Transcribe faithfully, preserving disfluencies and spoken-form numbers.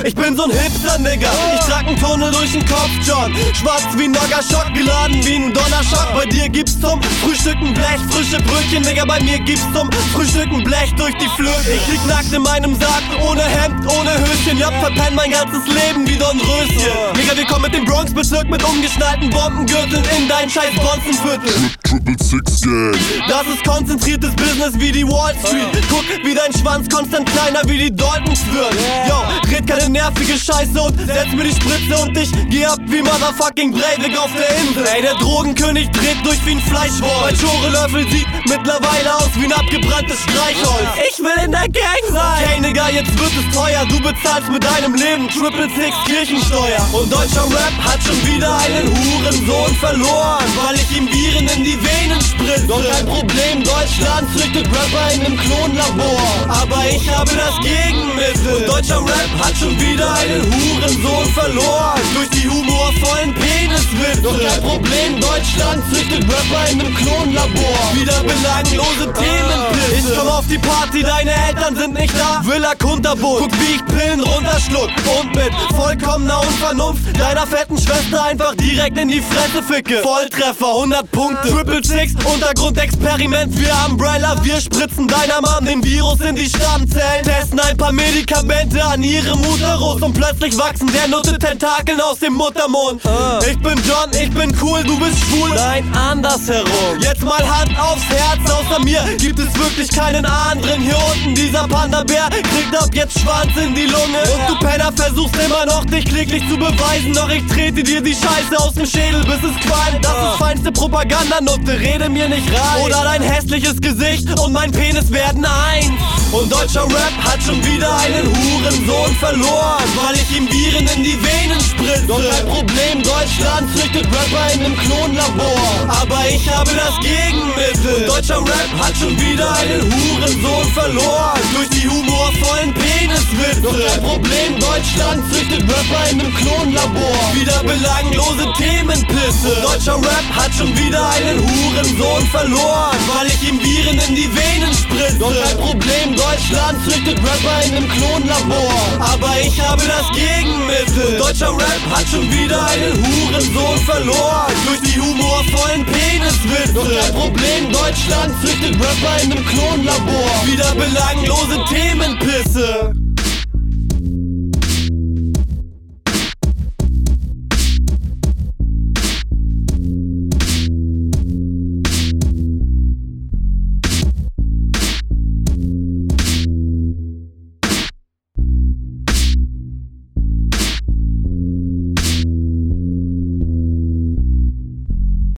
Ich bin so'n Hipster, Nigga. Ich trag einen Tunnel durch den Kopf, John. Schwarz wie ein Noggerschock, geladen wie ein Donnerschock. Bei dir gibt's zum Frühstücken Blech, frische Brötchen, Nigga. Bei mir gibt's zum Frühstücken Blech durch die Flöte. Ich lieg nackt in meinem Sarg, ohne Hemd, ohne Höschen. Ja, verpenn mein ganzes Leben wie Dornröschen. Nigga, wir kommen mit dem Bronx-Bezirk mit umgeschnallten Bombengürteln in dein scheiß Bronzenviertel. Triple Six Gang. Das ist konzentriertes Business wie die Wall Street. Guck, wie dein Schwanz konstant kleiner wie die Daltons wird. Yo, red keine nervige Scheiße und setz mir die Spritze und ich geh ab wie Motherfucking Breivik auf der Insel. Ey, der Drogenkönig dreht durch wie ein Fleischwolf. Mein Schore-Löffel sieht mittlerweile aus wie ein abgebranntes Streichholz. Ich will in der Gang sein. Okay, Nigga, jetzt wird es teuer. Du bezahlst mit deinem Leben Triple Six Kirchensteuer. Und deutscher Rap hat schon wieder einen Hurensohn verloren, weil ich ihm Viren in die Venen spritze. Doch kein Problem, Deutschland züchtet Rapper in einem Klonlabor. Aber ich habe das Gegenmittel. Und deutscher Rap hat schon wieder einen Hurensohn verloren durch die humorvollen Peniswitze. Doch kein Problem, Deutschland züchtet Rapper in einem Klonlabor. Wieder belanglose Themenpisse. Ich komm auf die Party, deine Eltern sind nicht da. Villa Kunterbunt, guck wie ich Pillen runterschluck. Und mit vollkommener Unvernunft deiner fetten Schwester einfach direkt in die Fresse ficke. Volltreffer, hundert Punkte. Triple Six, Untergrundexperiment. Wir Umbrella, wir spritzen deiner Mom den Virus in die Stammzellen. Testen ein paar Medikamente an ihrem Uterus und plötzlich wachsen der Nutte Tentakeln aus dem Muttermund. uh. Ich bin John, ich bin cool, du bist schwul. Nein, andersherum. Jetzt mal Hand aufs Herz, außer mir gibt es wirklich keinen anderen. Hier unten dieser Panda-Bär kriegt ab jetzt Schwanz in die Lunge. Und du Penner versuchst immer noch dich kläglich zu beweisen. Doch ich trete dir die Scheiße aus dem Schädel, bis es qualmt. Das ist feinste Propaganda-Nutte, rede mir nicht rein. Oder dein hässliches Gesicht und mein Penis werden eins. Und deutscher Rap hat schon wieder einen Hurensohn verloren, weil ich ihm Viren in die Venen spritze. Doch kein Problem, Deutschland züchtet Rapper in einem Klonlabor. Aber ich habe das Gegenmittel. Und deutscher Rap hat schon wieder einen Hurensohn verloren durch die humorvollen Peniswitze. Doch kein Problem, Deutschland züchtet Rapper in einem Klonlabor. Wieder belanglose Themenpisse. Und deutscher Rap hat schon wieder einen Hurensohn verloren, weil ich ihm Viren in die Venen spritze. Doch kein Problem, Deutschland züchtet Rapper in einem Klonlabor. Aber ich habe das Gegenmittel. Deutscher Rap hat schon wieder einen Hurensohn verloren durch die humorvollen Peniswitze. Doch kein Problem, Deutschland züchtet Rapper in einem Klonlabor. Wieder belanglose Themenpisse.